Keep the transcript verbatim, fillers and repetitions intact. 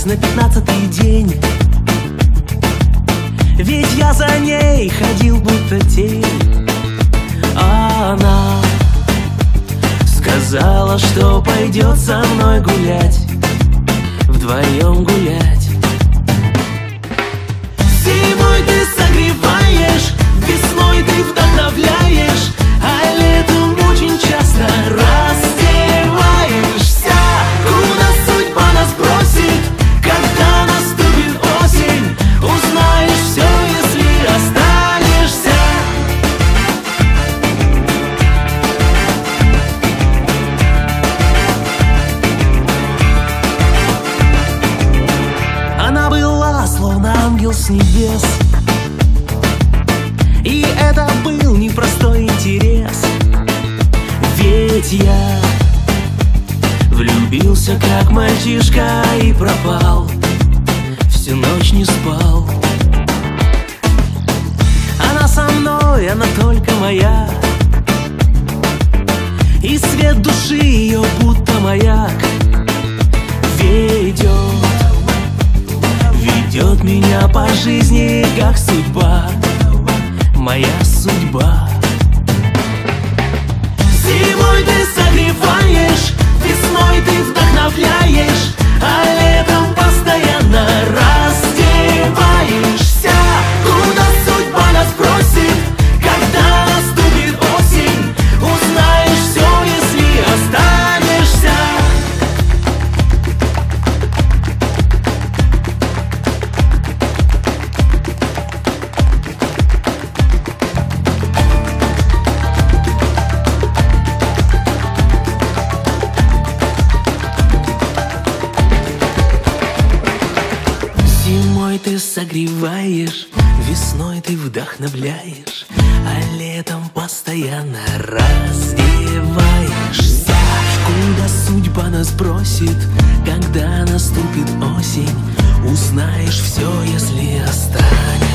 на пятнадцатый день. Ведь я за ней ходил будто тень. А она сказала, что пойдет со мной гулять, вдвоем гулять. Зимой ты согреваешь, весной ты вдохновляешь, а летом очень часто раздеваешься. Куда судьба нас бросит, когда наступит осень, узнаешь все, если останешься. Она была словно ангел с небес, и это был непростой интерес. Ведь я влюбился как мальчишка и пропал, всю ночь не спал. Она со мной, она только моя, и свет души ее будто маяк ведет, ведет меня по жизни, как судьба, моя судьба. Зимой ты согреваешь, весной ты вдохновляешь, а летом постоянно раздеваешься. Куда судьба нас бросит, когда наступит осень, узнаешь все, если останешься. Зимой ты согреваешь, весной ты вдохновляешь, а летом постоянно раздеваешься. Куда судьба нас бросит, когда наступит осень, узнаешь все, если останешься.